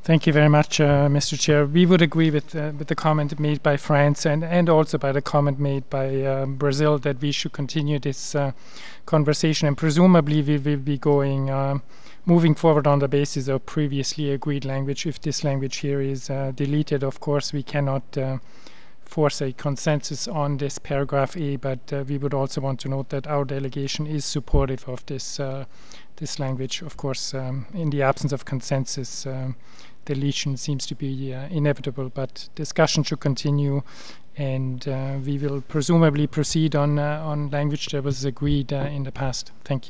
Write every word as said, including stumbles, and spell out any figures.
Thank you very much, uh, Mister Chair. We would agree with uh, with the comment made by France and, and also by the comment made by uh, Brazil that we should continue this uh, conversation, and presumably we will be going um, moving forward on the basis of previously agreed language. If this language here is uh, deleted, of course, we cannot uh, force a consensus on this paragraph A, but uh, we would also want to note that our delegation is supportive of this uh, this language. Of course, um, in the absence of consensus, um, deletion seems to be uh, inevitable, but discussion should continue, and uh, we will presumably proceed on uh, on language that was agreed uh, in the past. Thank you.